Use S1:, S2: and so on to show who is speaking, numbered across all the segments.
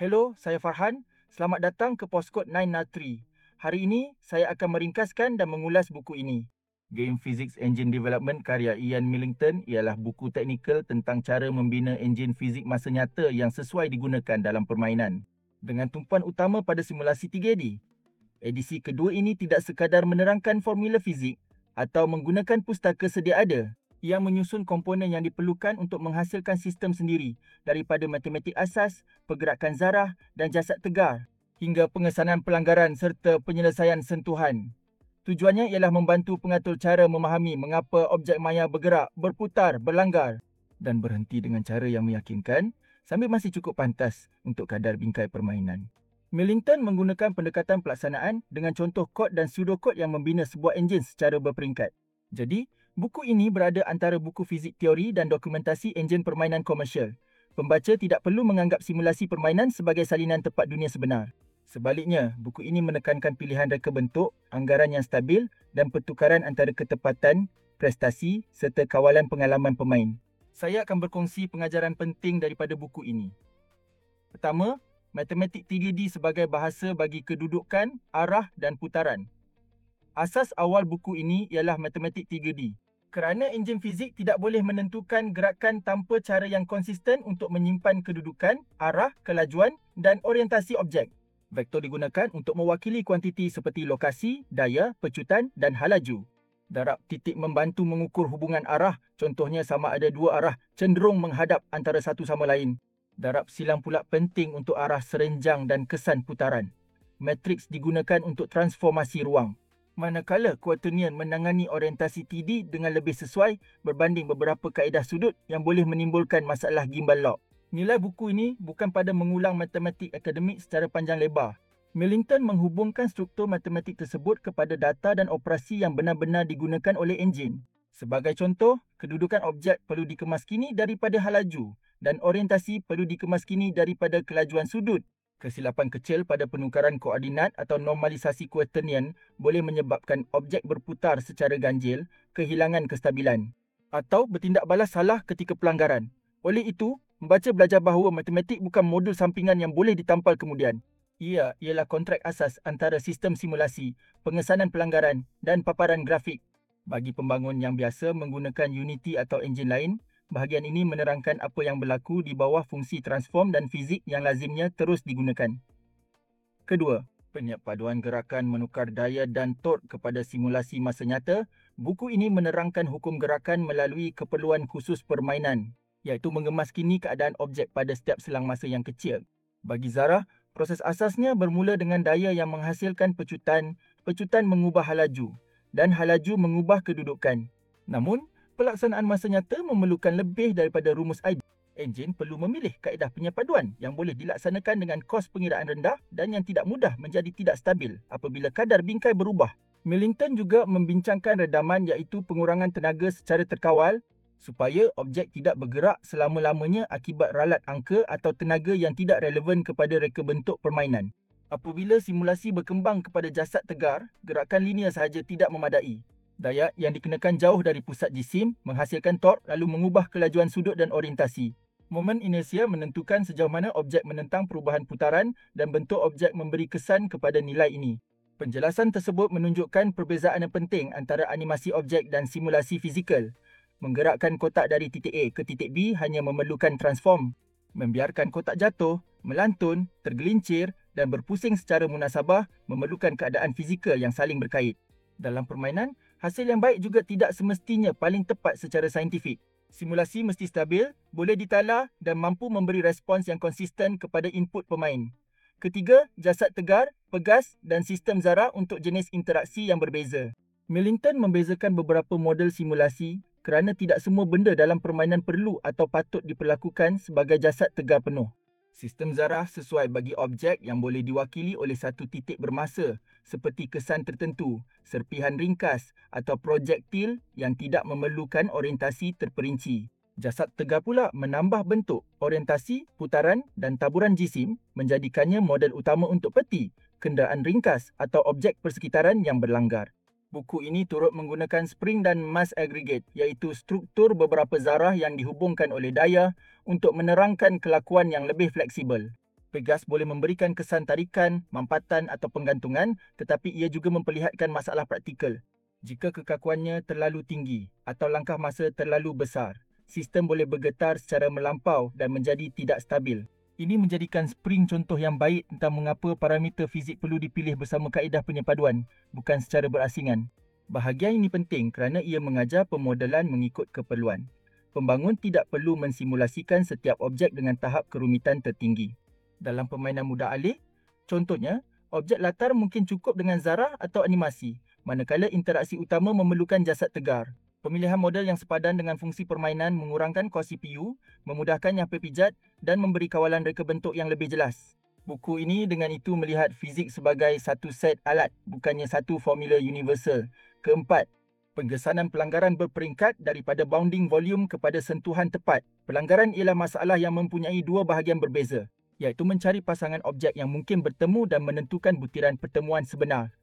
S1: Hello, saya Farhan. Selamat datang ke Postcode 903. Hari ini, saya akan meringkaskan dan mengulas buku ini. Game Physics Engine Development karya Ian Millington ialah buku teknikal tentang cara membina enjin fizik masa nyata yang sesuai digunakan dalam permainan. Dengan tumpuan utama pada simulasi 3D. Edisi kedua ini tidak sekadar menerangkan formula fizik atau menggunakan pustaka sedia ada. Ia menyusun komponen yang diperlukan untuk menghasilkan sistem sendiri daripada matematik asas, pergerakan zarah dan jasad tegar hingga pengesanan pelanggaran serta penyelesaian sentuhan. Tujuannya ialah membantu pengatur cara memahami mengapa objek maya bergerak, berputar, berlanggar dan berhenti dengan cara yang meyakinkan sambil masih cukup pantas untuk kadar bingkai permainan. Millington menggunakan pendekatan pelaksanaan dengan contoh kod dan pseudokod yang membina sebuah enjin secara berperingkat. Jadi, buku ini berada antara buku fizik teori dan dokumentasi enjin permainan komersial. Pembaca tidak perlu menganggap simulasi permainan sebagai salinan tepat dunia sebenar. Sebaliknya, buku ini menekankan pilihan reka bentuk, anggaran yang stabil dan pertukaran antara ketepatan, prestasi serta kawalan pengalaman pemain. Saya akan berkongsi pengajaran penting daripada buku ini. Pertama, matematik 3D sebagai bahasa bagi kedudukan, arah dan putaran. Asas awal buku ini ialah matematik 3D. Kerana enjin fizik tidak boleh menentukan gerakan tanpa cara yang konsisten untuk menyimpan kedudukan, arah, kelajuan dan orientasi objek. Vektor digunakan untuk mewakili kuantiti seperti lokasi, daya, pecutan dan halaju. Darab titik membantu mengukur hubungan arah, contohnya sama ada dua arah cenderung menghadap antara satu sama lain. Darab silang pula penting untuk arah serenjang dan kesan putaran. Matriks digunakan untuk transformasi ruang. Manakala quaternion menangani orientasi TD dengan lebih sesuai berbanding beberapa kaedah sudut yang boleh menimbulkan masalah gimbal lock. Nilai buku ini bukan pada mengulang matematik akademik secara panjang lebar. Millington menghubungkan struktur matematik tersebut kepada data dan operasi yang benar-benar digunakan oleh enjin. Sebagai contoh, kedudukan objek perlu dikemaskini daripada halaju dan orientasi perlu dikemaskini daripada kelajuan sudut. Kesilapan kecil pada penukaran koordinat atau normalisasi quaternion boleh menyebabkan objek berputar secara ganjil, kehilangan kestabilan atau bertindak balas salah ketika pelanggaran. Oleh itu, membaca belajar bahawa matematik bukan modul sampingan yang boleh ditampal kemudian. Ia ialah kontrak asas antara sistem simulasi, pengesanan pelanggaran dan paparan grafik. Bagi pembangun yang biasa menggunakan Unity atau enjin lain, bahagian ini menerangkan apa yang berlaku di bawah fungsi transform dan fizik yang lazimnya terus digunakan. Kedua, penyapaduan gerakan menukar daya dan tork kepada simulasi masa nyata. Buku ini menerangkan hukum gerakan melalui keperluan khusus permainan, iaitu mengemaskini keadaan objek pada setiap selang masa yang kecil. Bagi zarah, proses asasnya bermula dengan daya yang menghasilkan pecutan, pecutan mengubah halaju dan halaju mengubah kedudukan. Namun, pelaksanaan masa nyata memerlukan lebih daripada rumus ideal. Enjin perlu memilih kaedah penyapaduan yang boleh dilaksanakan dengan kos pengiraan rendah dan yang tidak mudah menjadi tidak stabil apabila kadar bingkai berubah. Millington juga membincangkan redaman iaitu pengurangan tenaga secara terkawal supaya objek tidak bergerak selama-lamanya akibat ralat angka atau tenaga yang tidak relevan kepada reka bentuk permainan. Apabila simulasi berkembang kepada jasad tegar, gerakan linear sahaja tidak memadai. Daya yang dikenakan jauh dari pusat jisim menghasilkan tork lalu mengubah kelajuan sudut dan orientasi. Momen inersia menentukan sejauh mana objek menentang perubahan putaran dan bentuk objek memberi kesan kepada nilai ini. Penjelasan tersebut menunjukkan perbezaan yang penting antara animasi objek dan simulasi fizikal. Menggerakkan kotak dari titik A ke titik B hanya memerlukan transform. Membiarkan kotak jatuh, melantun, tergelincir dan berpusing secara munasabah memerlukan keadaan fizikal yang saling berkait. Dalam permainan, hasil yang baik juga tidak semestinya paling tepat secara saintifik. Simulasi mesti stabil, boleh ditala dan mampu memberi respons yang konsisten kepada input pemain. Ketiga, jasad tegar, pegas dan sistem zarah untuk jenis interaksi yang berbeza. Millington membezakan beberapa model simulasi kerana tidak semua benda dalam permainan perlu atau patut diperlakukan sebagai jasad tegar penuh. Sistem zarah sesuai bagi objek yang boleh diwakili oleh satu titik bermasa seperti kesan tertentu, serpihan ringkas atau projektil yang tidak memerlukan orientasi terperinci. Jasad tegar pula menambah bentuk, orientasi, putaran dan taburan jisim menjadikannya model utama untuk peti, kenderaan ringkas atau objek persekitaran yang berlanggar. Buku ini turut menggunakan spring dan mass aggregate iaitu struktur beberapa zarah yang dihubungkan oleh daya untuk menerangkan kelakuan yang lebih fleksibel. Pegas boleh memberikan kesan tarikan, mampatan atau penggantungan, tetapi ia juga memperlihatkan masalah praktikal. Jika kekakuannya terlalu tinggi atau langkah masa terlalu besar, sistem boleh bergetar secara melampau dan menjadi tidak stabil. Ini menjadikan spring contoh yang baik tentang mengapa parameter fizik perlu dipilih bersama kaedah penyepaduan, bukan secara berasingan. Bahagian ini penting kerana ia mengajar pemodelan mengikut keperluan. Pembangun tidak perlu mensimulasikan setiap objek dengan tahap kerumitan tertinggi. Dalam permainan mudah alih, contohnya, objek latar mungkin cukup dengan zarah atau animasi, manakala interaksi utama memerlukan jasad tegar. Pemilihan model yang sepadan dengan fungsi permainan mengurangkan kos CPU, memudahkan nyampai pijat dan memberi kawalan reka bentuk yang lebih jelas. Buku ini dengan itu melihat fizik sebagai satu set alat, bukannya satu formula universal. Keempat, penggesanan pelanggaran berperingkat daripada bounding volume kepada sentuhan tepat. Pelanggaran ialah masalah yang mempunyai dua bahagian berbeza, iaitu mencari pasangan objek yang mungkin bertemu dan menentukan butiran pertemuan sebenar.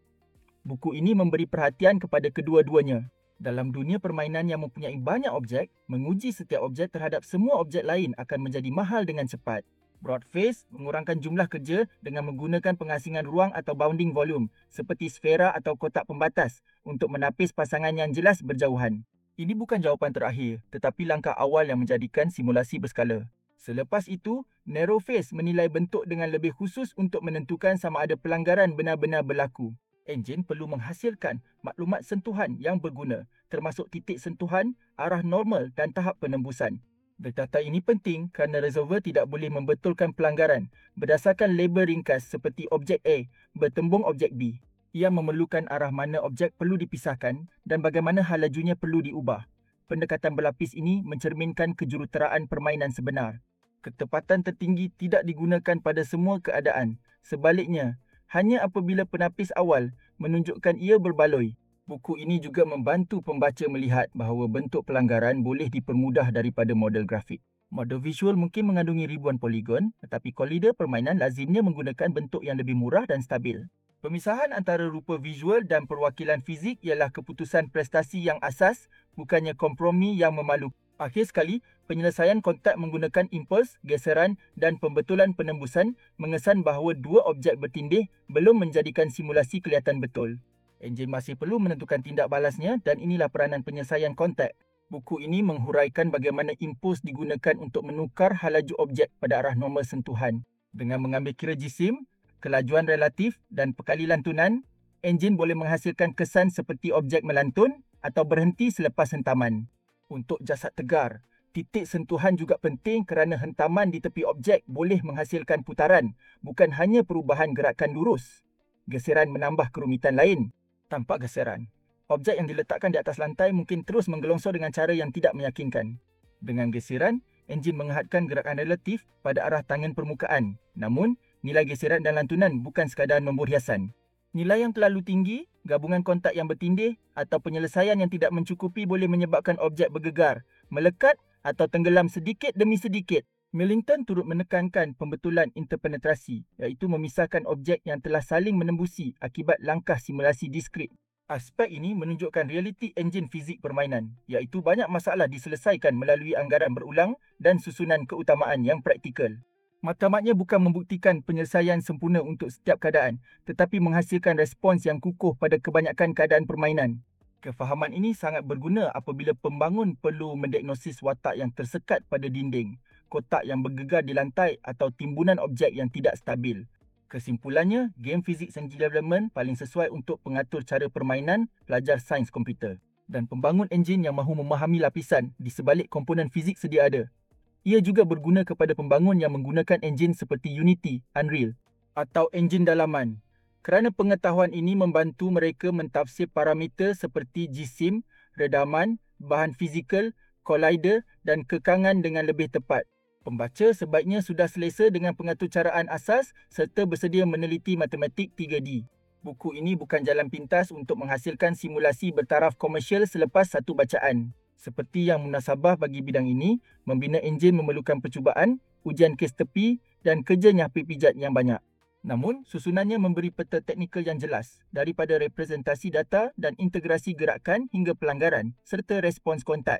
S1: Buku ini memberi perhatian kepada kedua-duanya. Dalam dunia permainan yang mempunyai banyak objek, menguji setiap objek terhadap semua objek lain akan menjadi mahal dengan cepat. Broadface mengurangkan jumlah kerja dengan menggunakan pengasingan ruang atau bounding volume seperti sfera atau kotak pembatas untuk menapis pasangan yang jelas berjauhan. Ini bukan jawapan terakhir, tetapi langkah awal yang menjadikan simulasi berskala. Selepas itu, Narrowface menilai bentuk dengan lebih khusus untuk menentukan sama ada pelanggaran benar-benar berlaku. Enjin perlu menghasilkan maklumat sentuhan yang berguna, termasuk titik sentuhan, arah normal dan tahap penembusan. Data ini penting kerana resolver tidak boleh membetulkan pelanggaran berdasarkan label ringkas seperti objek A bertembung objek B. Ia memerlukan arah mana objek perlu dipisahkan dan bagaimana hal lajunya perlu diubah. Pendekatan berlapis ini mencerminkan kejuruteraan permainan sebenar. Ketepatan tertinggi tidak digunakan pada semua keadaan. Sebaliknya, hanya apabila penapis awal menunjukkan ia berbaloi. Buku ini juga membantu pembaca melihat bahawa bentuk pelanggaran boleh dipermudah daripada model grafik. Model visual mungkin mengandungi ribuan poligon, tetapi kollider permainan lazimnya menggunakan bentuk yang lebih murah dan stabil. Pemisahan antara rupa visual dan perwakilan fizik ialah keputusan prestasi yang asas, bukannya kompromi yang memalukan. Akhir sekali, penyelesaian kontak menggunakan impuls, geseran dan pembetulan penembusan mengesan bahawa dua objek bertindih belum menjadikan simulasi kelihatan betul. Enjin masih perlu menentukan tindak balasnya dan inilah peranan penyelesaian kontak. Buku ini menghuraikan bagaimana impuls digunakan untuk menukar hal laju objek pada arah normal sentuhan. Dengan mengambil kira jisim, kelajuan relatif dan pekali lantunan, enjin boleh menghasilkan kesan seperti objek melantun atau berhenti selepas hentaman. Untuk jasad tegar, titik sentuhan juga penting kerana hentaman di tepi objek boleh menghasilkan putaran, bukan hanya perubahan gerakan lurus. Geseran menambah kerumitan lain. Tanpa geseran, objek yang diletakkan di atas lantai mungkin terus menggelongsor dengan cara yang tidak meyakinkan. Dengan geseran, enjin menghadkan gerakan relatif pada arah tangan permukaan. Namun, nilai geseran dan lantunan bukan sekadar nombor hiasan. Nilai yang terlalu tinggi, gabungan kontak yang bertindih atau penyelesaian yang tidak mencukupi boleh menyebabkan objek bergegar, melekat atau tenggelam sedikit demi sedikit. Millington turut menekankan pembetulan interpenetrasi, iaitu memisahkan objek yang telah saling menembusi akibat langkah simulasi diskrit. Aspek ini menunjukkan realiti enjin fizik permainan, iaitu banyak masalah diselesaikan melalui anggaran berulang dan susunan keutamaan yang praktikal. Matlamatnya bukan membuktikan penyelesaian sempurna untuk setiap keadaan, tetapi menghasilkan respons yang kukuh pada kebanyakan keadaan permainan. Kefahaman ini sangat berguna apabila pembangun perlu mendiagnosis watak yang tersekat pada dinding, kotak yang bergegar di lantai atau timbunan objek yang tidak stabil. Kesimpulannya, game physics engine development paling sesuai untuk pengatur cara permainan pelajar sains komputer dan pembangun enjin yang mahu memahami lapisan di sebalik komponen fizik sedia ada. Ia juga berguna kepada pembangun yang menggunakan enjin seperti Unity, Unreal atau enjin dalaman. Kerana pengetahuan ini membantu mereka mentafsir parameter seperti jisim, redaman, bahan fizikal, collider dan kekangan dengan lebih tepat. Pembaca sebaiknya sudah selesa dengan pengaturcaraan asas serta bersedia meneliti matematik 3D. Buku ini bukan jalan pintas untuk menghasilkan simulasi bertaraf komersial selepas satu bacaan. Seperti yang munasabah bagi bidang ini, membina enjin memerlukan percubaan, ujian kes tepi dan kerja nyapik pijat yang banyak. Namun, susunannya memberi peta teknikal yang jelas daripada representasi data dan integrasi gerakan hingga pelanggaran serta respons kontak.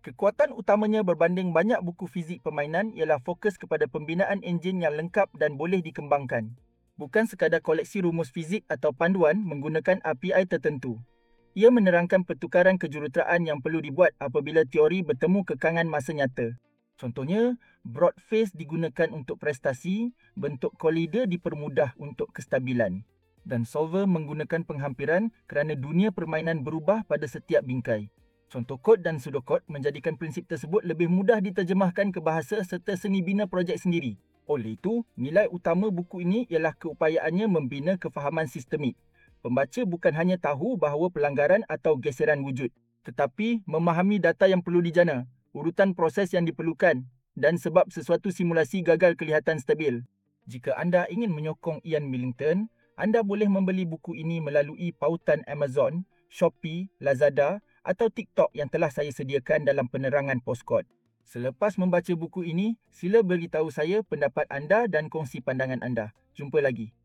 S1: Kekuatan utamanya berbanding banyak buku fizik permainan ialah fokus kepada pembinaan enjin yang lengkap dan boleh dikembangkan. Bukan sekadar koleksi rumus fizik atau panduan menggunakan API tertentu. Ia menerangkan pertukaran kejuruteraan yang perlu dibuat apabila teori bertemu kekangan masa nyata. Contohnya, broad phase digunakan untuk prestasi, bentuk collider dipermudah untuk kestabilan. Dan solver menggunakan penghampiran kerana dunia permainan berubah pada setiap bingkai. Contoh kod dan pseudokod menjadikan prinsip tersebut lebih mudah diterjemahkan ke bahasa serta seni bina projek sendiri. Oleh itu, nilai utama buku ini ialah keupayaannya membina kefahaman sistemik. Pembaca bukan hanya tahu bahawa pelanggaran atau geseran wujud, tetapi memahami data yang perlu dijana, urutan proses yang diperlukan dan sebab sesuatu simulasi gagal kelihatan stabil. Jika anda ingin menyokong Ian Millington, anda boleh membeli buku ini melalui pautan Amazon, Shopee, Lazada atau TikTok yang telah saya sediakan dalam penerangan Postkod. Selepas membaca buku ini, sila beritahu saya pendapat anda dan kongsi pandangan anda. Jumpa lagi.